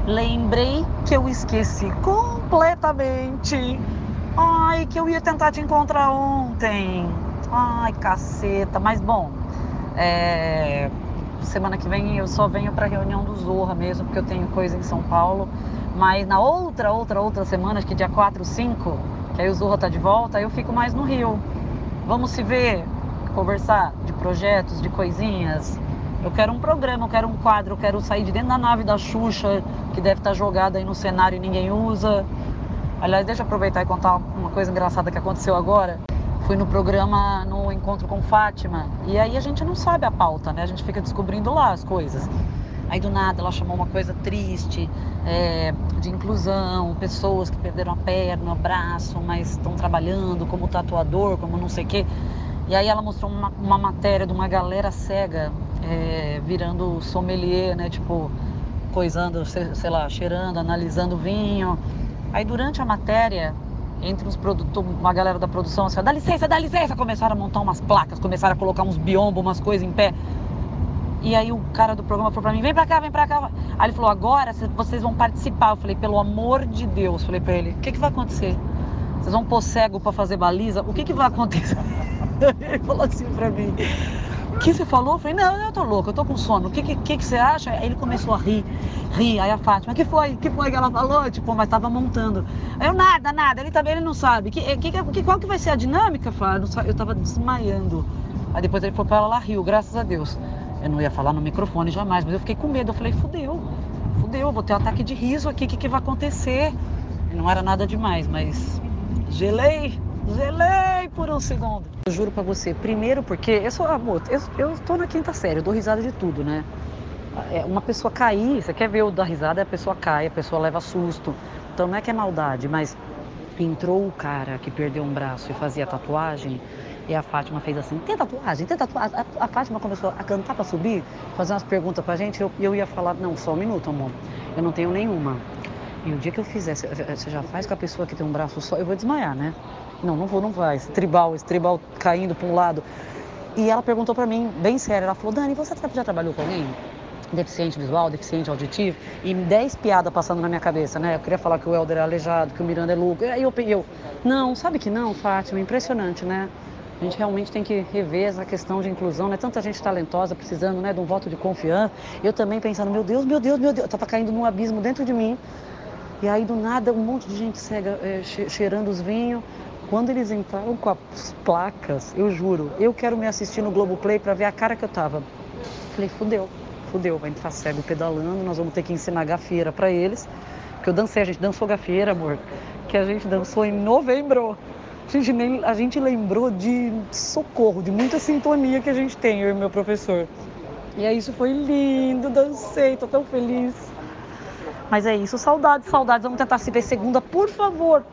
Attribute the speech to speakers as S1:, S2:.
S1: Lembrei que eu esqueci completamente. Ai, que eu ia tentar te encontrar ontem. Ai, caceta. Mas bom, semana que vem eu só venho pra reunião do Zorra mesmo, porque eu tenho coisa em São Paulo. Mas na outra semana, acho que dia 4, 5, que aí o Zorra tá de volta, eu fico mais no Rio. Vamos se ver, conversar de projetos, de coisinhas. Eu quero um programa, eu quero um quadro, eu quero sair de dentro da nave da Xuxa, que deve estar jogada aí no cenário e ninguém usa. Aliás, deixa eu aproveitar e contar uma coisa engraçada que aconteceu agora. Fui no programa, no Encontro com Fátima, e aí a gente não sabe a pauta, né? A gente fica descobrindo lá as coisas. Aí do nada ela chamou uma coisa triste, de inclusão, pessoas que perderam a perna, o braço, mas estão trabalhando como tatuador, como não sei o quê. E aí ela mostrou uma matéria de uma galera cega, virando sommelier, né? Tipo, coisando, sei lá, cheirando, analisando vinho. Aí durante a matéria, entre os produtores, uma galera da produção, assim, dá licença, começaram a montar umas placas, começaram a colocar uns biombos, umas coisas em pé. E aí o cara do programa falou pra mim, vem pra cá. Aí ele falou, agora vocês vão participar. Eu falei, pelo amor de Deus, falei pra ele, o que vai acontecer? Vocês vão pôr cego pra fazer baliza? O que vai acontecer? Ele falou assim pra mim, o que você falou? Eu falei, não, eu tô louco, eu tô com sono. O que você acha? Aí ele começou a rir. Aí a Fátima, que foi que ela falou? Tipo, mas tava montando. Aí eu, nada. Ele também ele não sabe. Qual que vai ser a dinâmica, Fábio? Eu tava desmaiando. Aí depois ele falou pra ela riu, graças a Deus. Eu não ia falar no microfone jamais, mas eu fiquei com medo. Eu falei, fudeu, vou ter um ataque de riso aqui, o que vai acontecer? E não era nada demais, mas gelei por um segundo. Eu juro pra você, primeiro porque eu sou, amor, eu tô na quinta série, eu dou risada de tudo, né? Uma pessoa cair, você quer ver eu dar risada, a pessoa cai, a pessoa leva susto. Então não é que é maldade, mas entrou o cara que perdeu um braço e fazia tatuagem, e a Fátima fez assim, tem tatuagem? A Fátima começou a cantar pra subir, fazer umas perguntas pra gente, eu ia falar, não, só um minuto, amor, eu não tenho nenhuma. E o dia que eu fizer, você já faz com a pessoa que tem um braço só, eu vou desmaiar, né? Não vai, esse tribal caindo pra um lado. E ela perguntou pra mim, bem séria, ela falou, Dani, você já trabalhou com alguém? Deficiente visual, deficiente auditivo, e 10 piadas passando na minha cabeça, né? Eu queria falar que o Helder é aleijado, que o Miranda é louco. Aí eu, não, sabe que não, Fátima, impressionante, né? A gente realmente tem que rever essa questão de inclusão, né? Tanta gente talentosa precisando, né, de um voto de confiança. Eu também pensando, meu Deus, eu tava caindo num abismo dentro de mim. E aí do nada um monte de gente cega cheirando os vinhos. Quando eles entraram com as placas, eu juro, eu quero me assistir no Globoplay pra ver a cara que eu tava. Falei, fudeu, vai entrar cego pedalando, nós vamos ter que ensinar gafieira pra eles. Porque a gente dançou gafieira, amor, que a gente dançou em novembro. A gente lembrou de socorro, de muita sintonia que a gente tem, eu e meu professor. E aí isso foi lindo, dancei, tô tão feliz. Mas é isso, saudades, vamos tentar se ver segunda, por favor.